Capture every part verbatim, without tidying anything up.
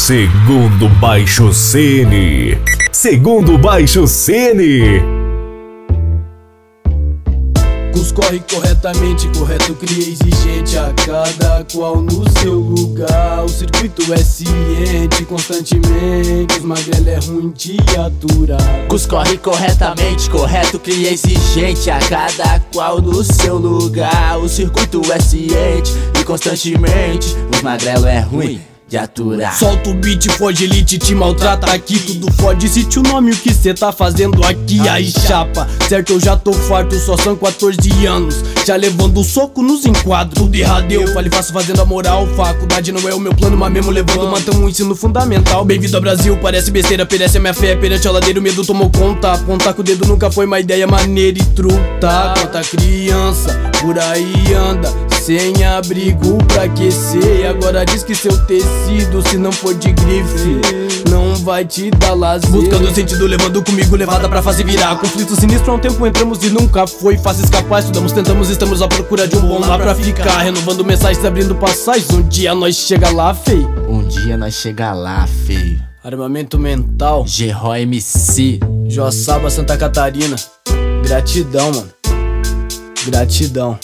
Segundo Baixo Cine. Segundo Baixo Cine. Cus corre corretamente, correto cria exigente, a cada qual no seu lugar. O circuito é ciente, constantemente, os magrelo é ruim de aturar. Cus corre corretamente, correto cria exigente, a cada qual no seu lugar. O circuito é ciente e constantemente, os magrelo é ruim de aturar. Solta o beat, foge elite, te maltrata aqui. Tudo fode, cite o nome, o que cê tá fazendo aqui. Aí chapa, certo eu já tô farto, só são quatorze anos, já levando um soco nos enquadros. Tudo errado eu falei, faço fazendo a moral. Faculdade não é o meu plano, mas mesmo levando mantão um ensino fundamental. Bem-vindo ao Brasil, parece besteira, perece a minha fé. Perante a ladeira o medo tomou conta. Apontar com o dedo nunca foi uma ideia maneira e truta. Quanta criança por aí anda sem abrigo pra aquecer, e agora diz que seu tecido, se não for de grife, não vai te dar lazer. Buscando sentido, levando comigo, levada pra fazer virar. Conflito sinistro há um tempo entramos e nunca foi fácil escapar. Estudamos, tentamos, estamos à procura de um bom lá pra ficar. Renovando mensagens, abrindo passagens, um dia nós chega lá, fei. Um dia nós chega lá, feio. Armamento mental, G-Ro M C, Joaçaba, Santa Catarina. Gratidão, mano, gratidão.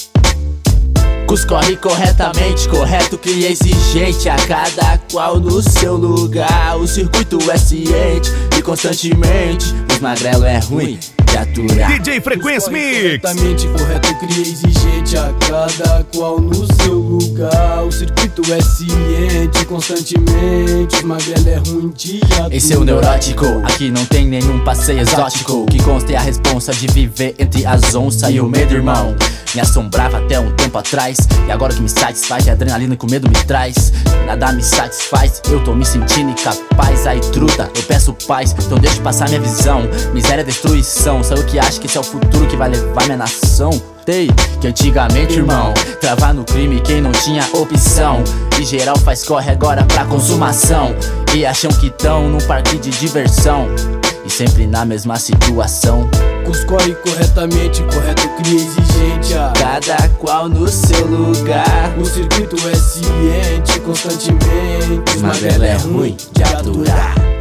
Cus corre corretamente, correto cria exigente, a cada qual no seu lugar. O circuito é ciente e constantemente, os magrelo é ruim de aturar. D J Frequência Mix. Corretamente, correto cria exigente, a cada qual no seu lugar. O circuito é ciente constantemente, os magrelo é ruim de aturar. Esse é o neurótico, aqui não tem nenhum passeio exótico. Que conste a responsa de viver entre as onças e o medo, irmão. Me assombrava até um tempo atrás, e agora o que me satisfaz é a adrenalina que o medo me traz. Nada me satisfaz, eu tô me sentindo incapaz. Aí truta, eu peço paz, então deixa passar minha visão. Miséria é destruição, só eu que acho que esse é o futuro que vai levar minha nação. Sei que antigamente, irmão, travar no crime quem não tinha opção, e geral faz corre agora pra consumação, e acham que tão num parque de diversão, e sempre na mesma situação. Cus corre corretamente, correto cria exigente, a cada qual no seu lugar. O circuito é ciente constantemente, Os magrelo é ruim de aturar.